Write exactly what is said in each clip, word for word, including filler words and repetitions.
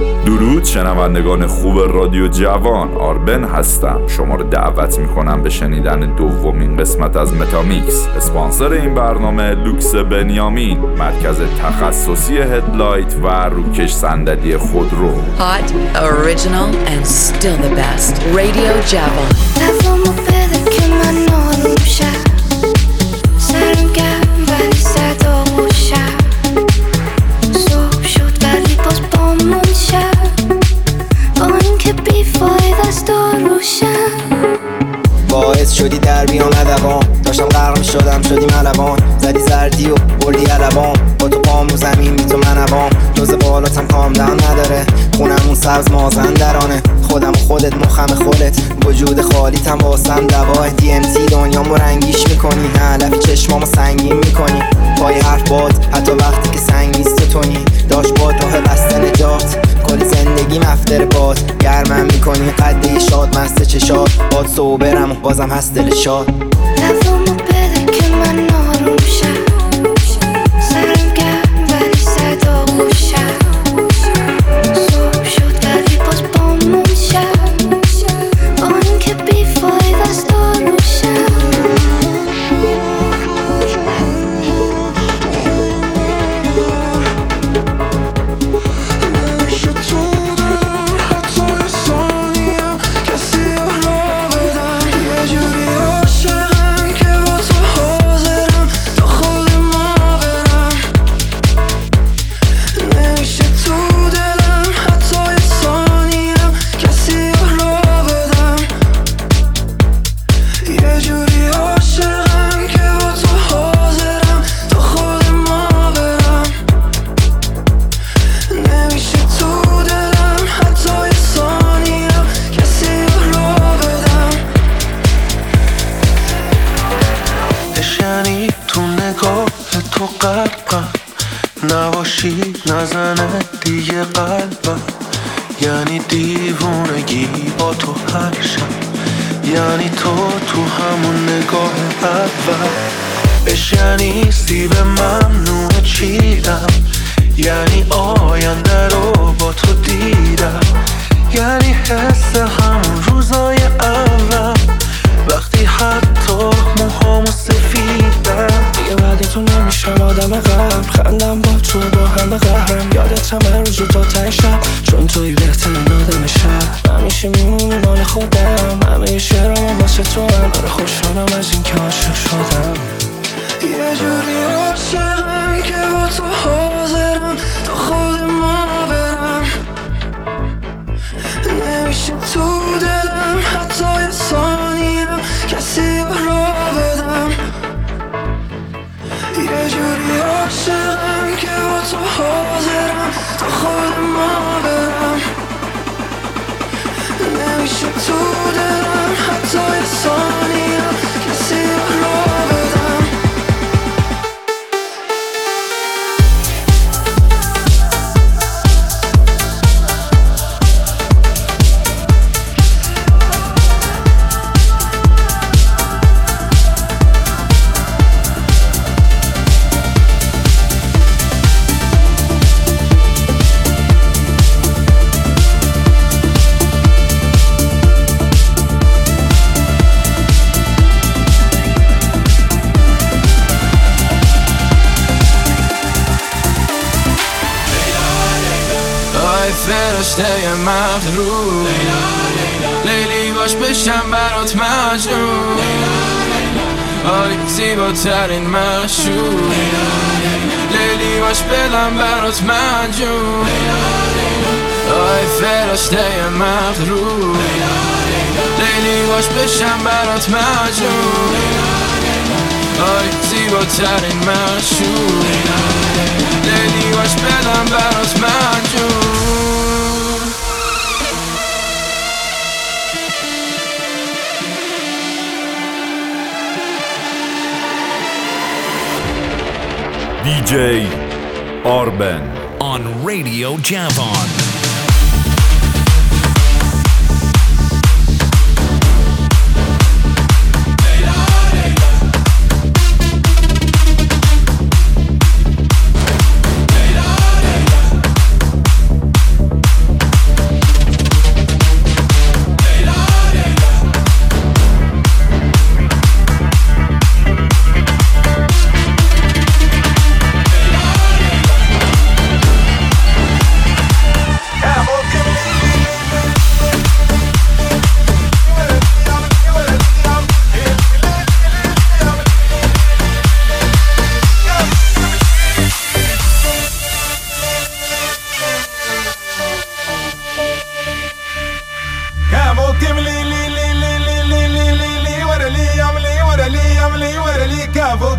درود شنوندگان خوب رادیو جوان، آربن هستم. شما رو دعوت میکنم به شنیدن دومین قسمت از متامیکس. اسپانسر این برنامه لوکس بنیامین، مرکز تخصصی هدلایت و روکش صندلی خودرو. Hot, original and still the best. Radio جوان. دوامو بده که من آرومشم، سرم گرم ولی صدا خوشم، صبح شد ولی باز بامون شب، با اینکه بیفاید از داروشم. باعث شدی در بیام دوام، داشتم غرق می شدم شدی ملوان، زدی زردی و بردی علوام، با تو پام رو زمین بی تو منوام، جز بالاتم کام دم نداره، خونمون سبز مازندرانه، خودم و خودت مخم خودت، وجود خالیتم واسم دواه، دی ام تی دنیامو رنگیش میکنی، علف چشمامو سنگین میکنی، پای حرف باد حتی وقتی که سنگ نیست تو تونی، داشت باد راه بسته نجات، کل زندگی مفتر باد، گرمم میکنی قده شاد مست چشاد، باد صوبرم و بازم هست دل شاد. دوامو بده که من آروم شم، سرم گرم ولی صدا خوشم، صبح شد ولی باز بامون شب، با اینکه بیفاید از داروشم. نزنه دیگه قلبم، یعنی دیوونگی با تو هر شب، یعنی تو تو همون نگاه اول، اش یعنی سیب ممنوع چیدم، یعنی آینده رو با تو دیدم، یعنی حس همون روزای اول، وقتی حتی موهامو سفیدم، دیگه بعد تو نمیشم آدم غم، خندم با تو با هم قهرم، یادت همه روزو تا ته شب، چون توی بهترین آدم شب، همیشه میمونی مال خودم، همه شعرام واسه تو هم، آره خوشحالم از این که عاشق شدم، یه جوری عاشقم که با تو حاضرم تا خود ما برم، نمیشه تو دلم حتی یه ثانیه کسی رو بدم، یه جوری عاشقم که با تو حاضرم تا خود ما برم، نمیشه تو دلم حتی یه ثانیه کسی رو بدم. فرشته مغرور، لیلی باش بشم برات مجنون، آی زیباترین مشهور، لیلی باش بلم برات مجنون، آی فرشته مغرور، لیلی باش بشم برات مجنون، آی زیباترین مشهور، لیلی باش بلم برات مجنون. دی جی آربن on Radio Javan.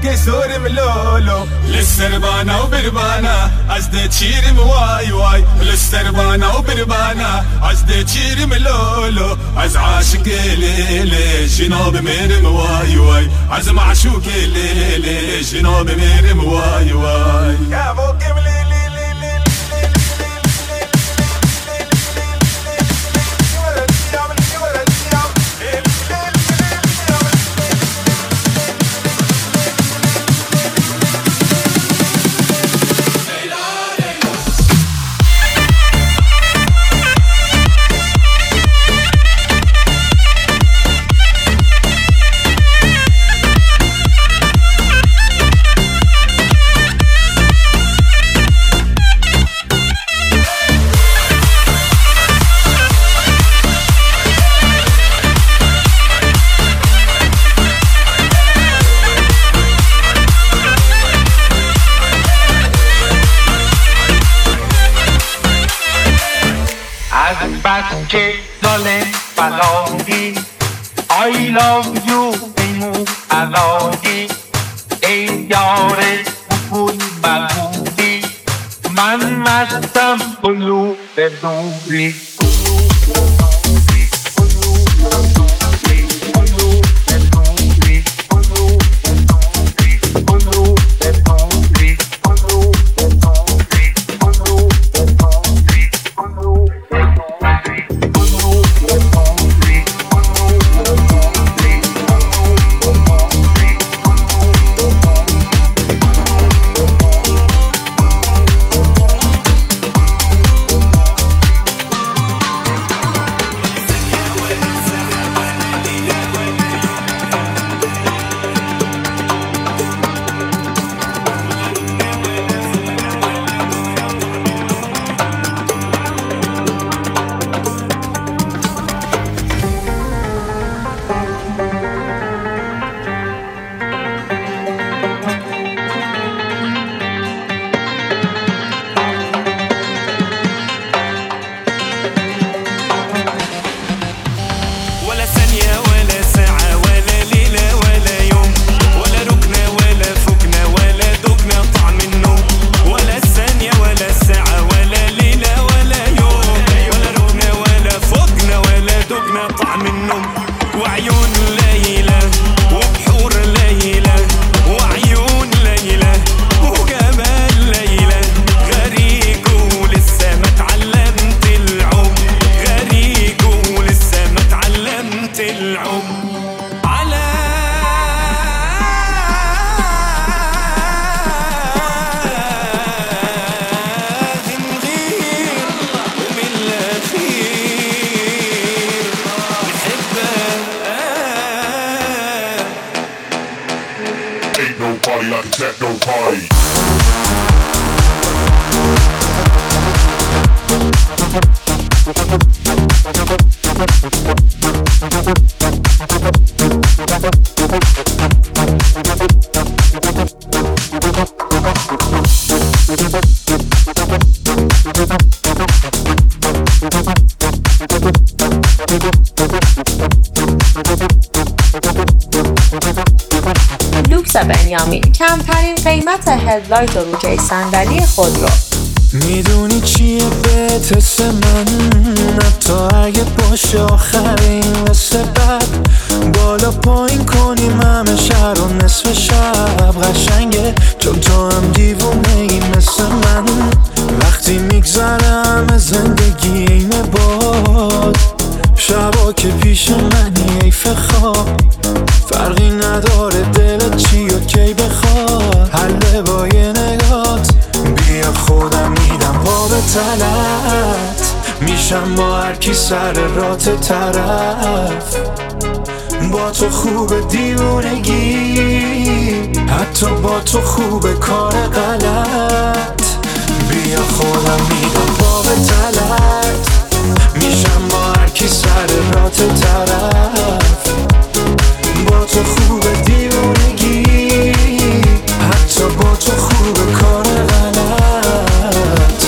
که سورم لولو لسربانا و بربانا از ده چیرم وای وای لسربانا و بربانا از ده چیرم لولو از عاشق لیلی جناب میرم وای وای از معشوق لیلی جناب میرم وای وای یا بوکم لیلی که ظالم بلادی I love you ای مو علادی ای یار بکوی بلودی من مستم قلوب دوری لوکس بنیامین کمترین قیمت هدلایت و روکه صندلی خودرو. میدونی چیه بهت حس من حتی اگه باشه آخرین مثل بد بالا پایین کنیم همه شهر و نصف شب قشنگه چون تو هم دیوونه ای مثل من وقتی میگذره همه زندگی اینه باد شبا که پیش منی ایف خواب فرقی نداره دلت چی و کی بخواد حله با یه نگات بیا خودم میدم پا به تلت میشم با هر کی سر رات طرف با تو خوب دیوونگی حتی با تو خوب کار غلط بیا خودم میدم پا به تلت میشم با هر کی سر رات طرف با تو خوب دیوونگی حتی با تو خوب کار غلط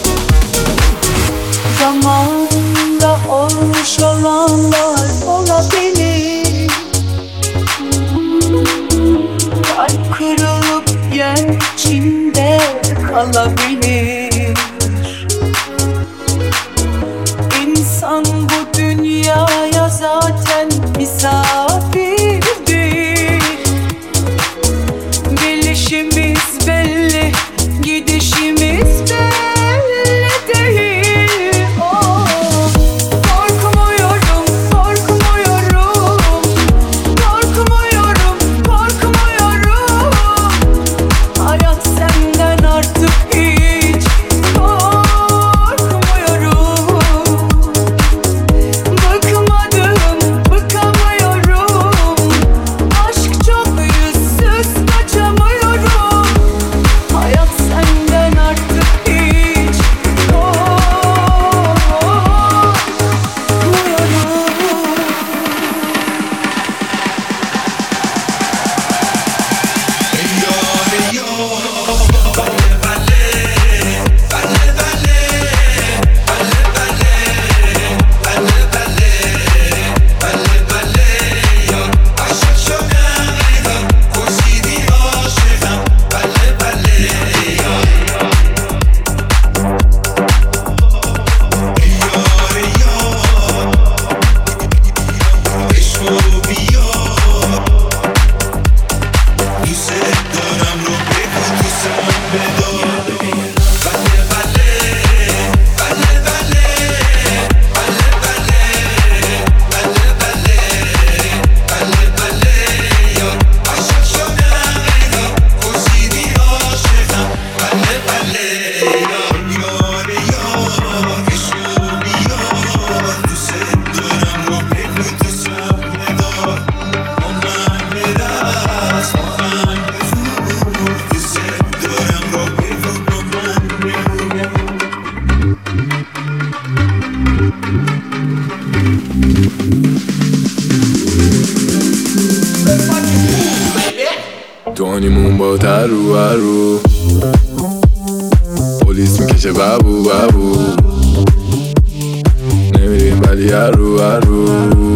Zamanda olmuş olanlar olabilir Kalp kırılıp yer içinde kalabilir. İnsan bu dünyaya zaten misafirdir. Gelişimiz belli, gidişimiz belli değil. Oh. Korkmuyorum, korkmuyorum, korkmuyorum, korkmuyorum. Hayat senden artık hiç korkmuyorum. Bıkmadım, bıkamıyorum. Aşk çok yüzsüz, kaçamıyorum. Hayat senden artık hiç korkmuyorum. دونیمون با ترو هرو پلیس میکشه بابو بابو نمیریم ولی هرو هرو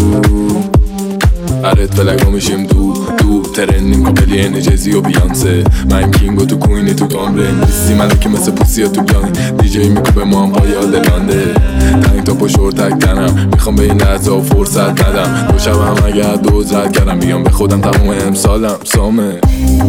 هرت فلکا میشیم دو دو ترنیم کابلی انجزی و بیانسه من کینگو تو کوینی تو کامره نیستی ملکی مثل پوسی تو بیانی دیجی میکوبه ما هم پای آدلانده تنگ تا پشور تک تنم میخوام به این لحظه فرصت ندم دو شبم اگر دوز رد کردم بیام به خودم تموم امسالم سامه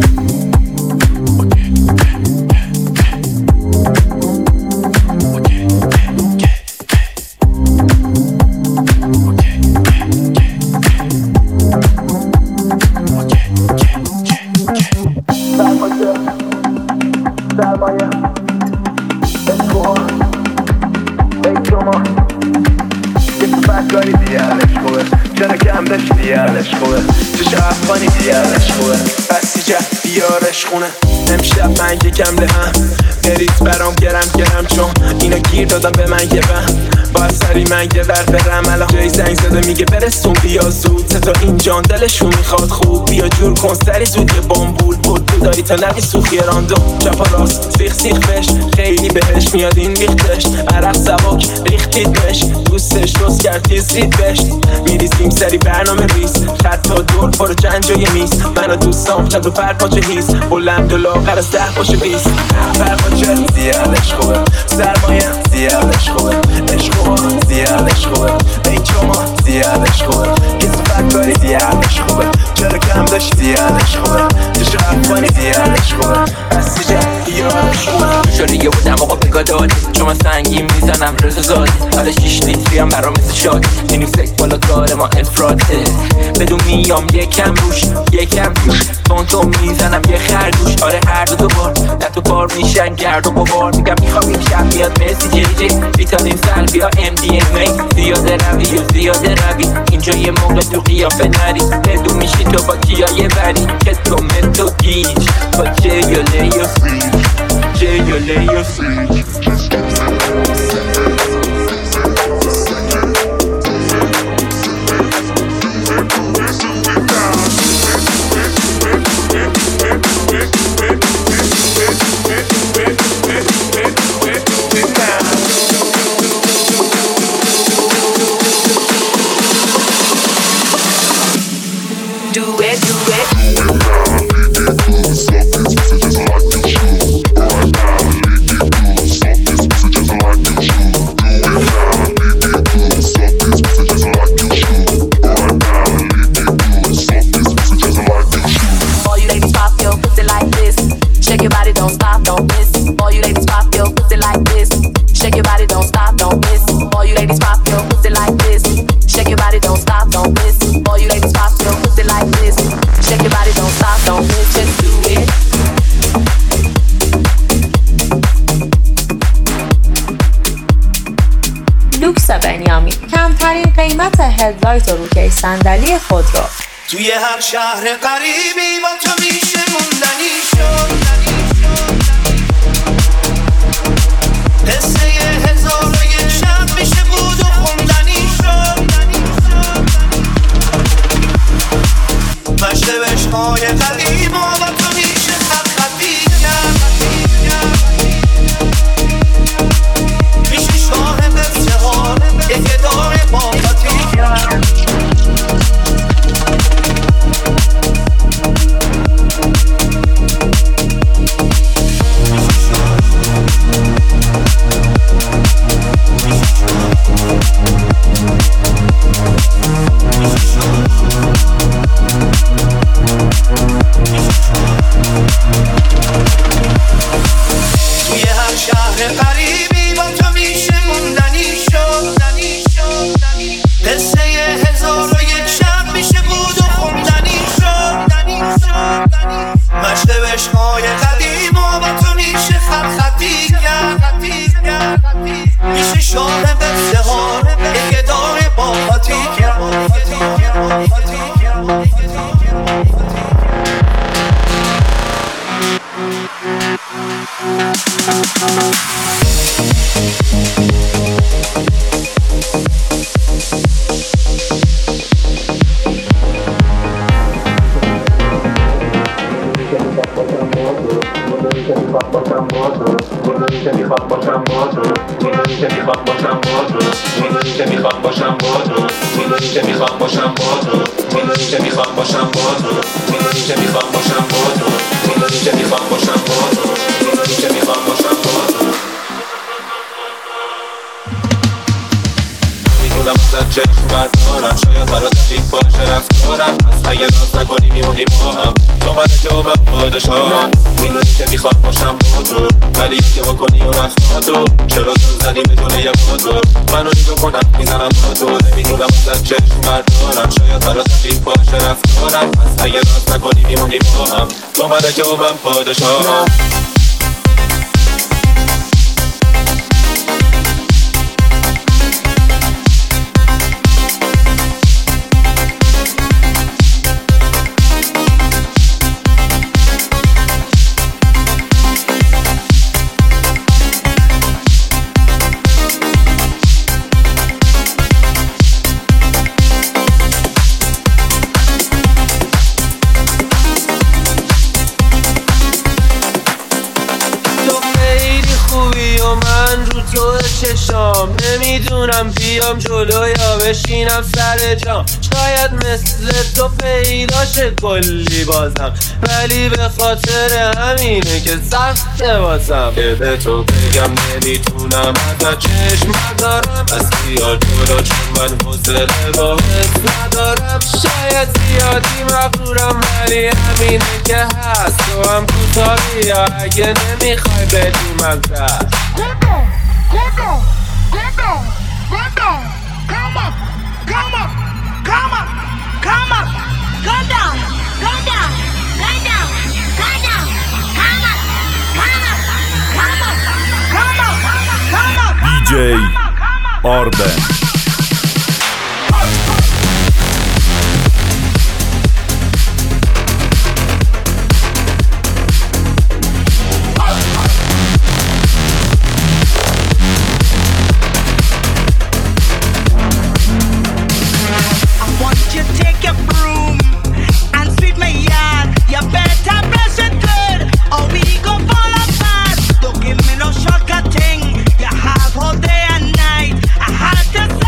امشب من یکم لهم بریز برام گرم گرم چون اینا گیر دادم به من یه بهم باید سری من یه ور برم الان جای زنگ زده میگه برسون بیا زود تا این جان دلشون میخواد خوب بیا جور کن سری زود یه بامبول بود تو داری تا نبی سوخی راندو چپا راست سیخ سیخ بش خیلی بهش میاد این ریختش عرق سباک ریختید بش دوستش روز کرد یه زید بش میریزیم سری برنامه ریز خط تا دور برو چند جای میز منو دوستام شد و پرپاچه هیز بلند و لاغر از ده باشه بیست پرپاچه زیادش خوبه سرمایه زیادش خوبه عشق خوبه زیادش خوبه این شما زیادش خوبه کسی فکاری زیادش خوبه چرا کم داشت زیادش خوبه چشو افغانی زیادش خوبه بستی جه یادش خوبه شوریه بودم آقا بگاه دادی چون من سنگیم میزنم رزا زادی حالا شیش لیتری هم برام مثل شادی اینو سک بالا کار ما افراده بدون میام یکم روش یکم روش تون میزنم یه خرگوش آره هر دو دوبار نه تو بار میشن گرد و بابار میگم میخوام این شب بیاد مسی جی جی ویتامین سلبیا ام دی ام ای زیاده روی و زیاده روی اینجا یه موقع تو قیافه نری بدون میشی تو با کیایه بری که تو متو گیج با جیوله یا فریج جیوله یا فریج Do it, do it. لوکس بنیامین کمترین قیمت هدلایت و روکه صندلی خودرو. توی هر شهر قریبی با تو میشه موندنی شد، قصه هزار و یک شب میشه بود و خوندنی شد، مشته بشقای قدیم و با تو میشه خط خطی کرد، میشه شاه قصه ها یک اداره با خطی کرد. توی هر شهر قریبی با تو میشه موندنی شد، قصه هزار و یک شب میشه بود و خوندنی شد، مشته بشقای قدیم و با تو میشه خط خطی کرد، میشه شاه قصه ها یک اداره با خطی کرد. میخواد باشم با تو، میدونی که میخواد باشم با تو، میدونی که میخواد باشم با تو، میدونی که میخواد باشم با تو، میدونی که میخواد باشم با تو، میدونی که میخواد باشم با تو، میدونی که میخواد باشم با تو، میدونی که میخواد باشم با تو. میدونم ازت چشم بردارم، شاید برات عجیب باشه رفتارم، پس اگه ناز نکنی میمونی با هم، تو من جوابم پادشاهم. میدونی که میخواد باشم با تو، ولی که بکنی و رفتاتو، چرا تو زدی بدونه یه بازار منو نگاه کنم میزنم با تو. نمیدونم ازت چشم بردارم، شاید برات عجیب باشه رفتارم، پس اگه ناز نکنی میمونی با هم، تو من جوابم پادشاهم. چشام نمیدونم بیام جلو یا بشینم سر جام، شاید مثل تو پیداشه کلی بازم، ولی به خاطر همینه که سخته واسم که به تو بگم نمیتونم ازت چشم ندارم، پس بیار جلو چون من حوصله با حس ندارم، شاید زیادی مغرورم ولی همینه که هست، تو هم کوتا بیا اگه نمیخوای بدی من زد. Get down, get down, get down, come up, come up, come up, come up, go down, go down, go down, go down, come up, come up, come up, come up, come up, دی جی آربن. Don't give me no shortcut thing. You have all day and night. I had to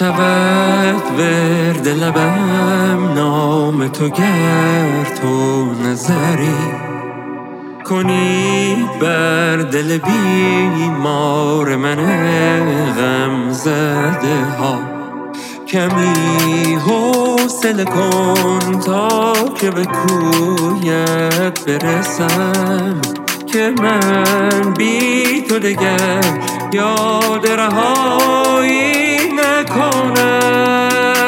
شود ورد لبم نام تو گر تو نظری کنی بر دل بیمار من غم زده ها. کمی حوصله کن تا که به کویت برسم که من بی تو دگر یاد رهایی نکنم.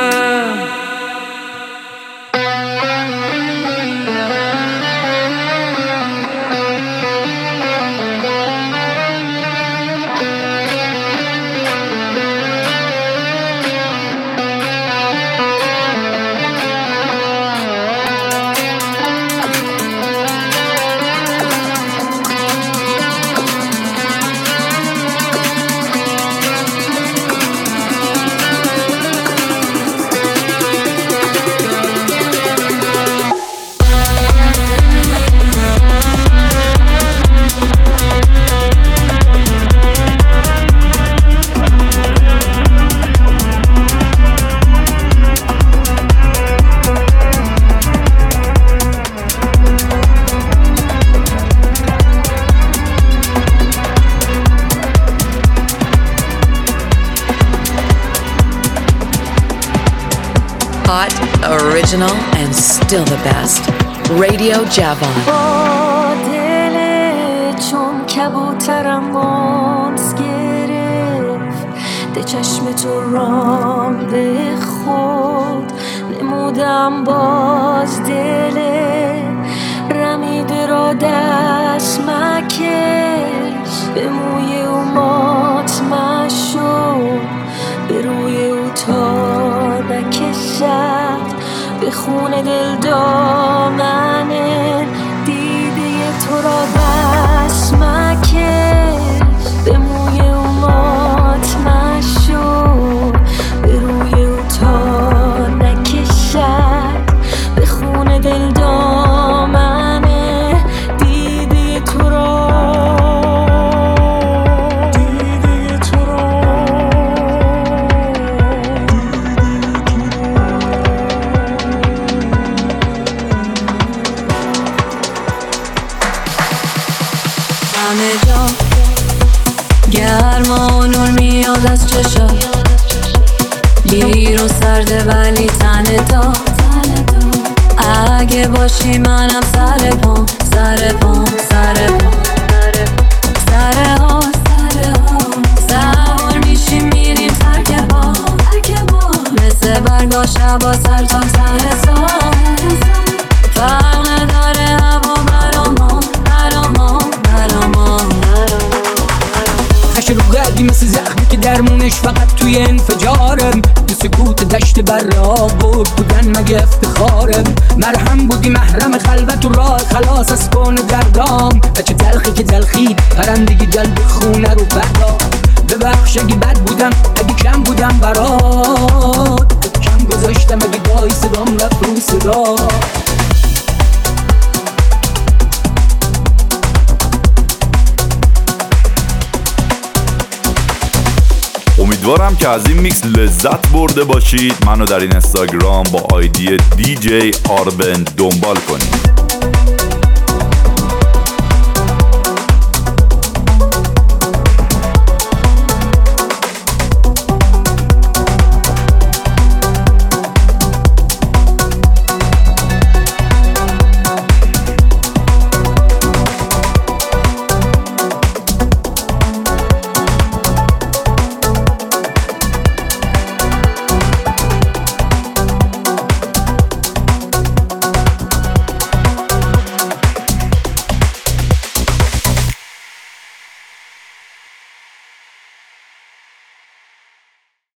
Hot, original, and still the best. Radio Javon. با دل چون کبوترم مانس گرفت ده چشم تو رام به خود نمودم باز دل رمیده را دست مکش به موی او مات مشو به روی او تا نکشد به خون دل دامنه دیده تو را بس مکش به موی او مات مشو به روی او تا نکشد به خون دل دامنه دیده تو را گرما و نور میاد از چشات بیرون سرده ولی تن تا اگه باشی منم سر پام سر پام سر پام سر ها سوار میشیم میریم ترک با مثل برگا شبا سر تا سر سا فرق نداره هوا براما براما براما خش رو قلبی مثل زخمی که درمونش فقط توی انفجارم تو سکوت دشت براق بود بودن مگه افتخارم مرهم بودی محرم خلوت و راه خلاص از کن دردام و چه تلخی که تلخی پرندگی جلب خونه رو بردار ببخش اگه بد بودم اگه کم بودم برات کم گذاشتم اگه دایی صدام رفت رو صدا. امیدوارم که از این میکس لذت برده باشید. منو در این اینستاگرام با آیدی دی جی آربن دنبال کنید.